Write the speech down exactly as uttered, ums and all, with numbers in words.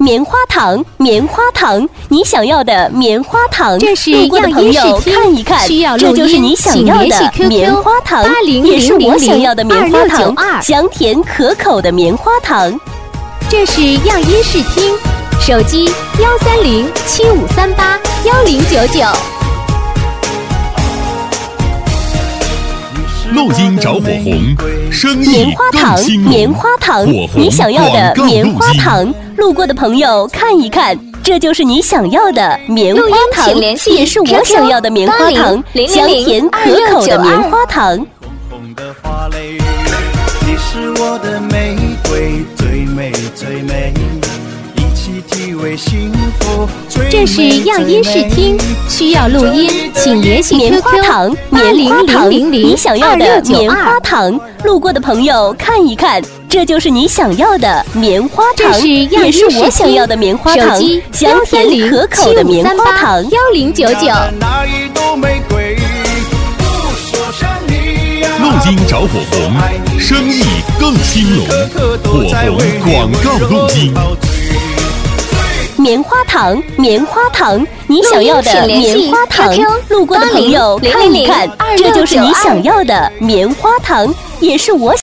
棉花糖，棉花糖，你想要的棉花糖。 这是路过的朋友样音看一看， 需要这就是你想要的棉花糖，也是我想要的棉花糖，香甜可口的棉花糖。 这是样音视听，手机幺三零七五三八幺零九九。 录音着火红，生意棉花糖，棉花糖，你想要的棉花糖。路过的朋友看一看，这就是你想要的棉花糖，也是我想要的棉花糖，香甜可口的棉花糖。 你是我的玫瑰，最美最美，一起体味幸福。 这是样音视听，需要录音，请联系 Q Q 棉花糖，棉花糖，你想要的棉花糖。路过的朋友看一看，这就是你想要的棉花糖，也是我想要的棉花糖，香甜可口的棉花糖。 幺零九九。 录音着火红，生意更兴隆。火红广告录音。 棉花糖，棉花糖，你想要的棉花糖。路过的朋友看一看，这就是你想要的棉花糖，也是我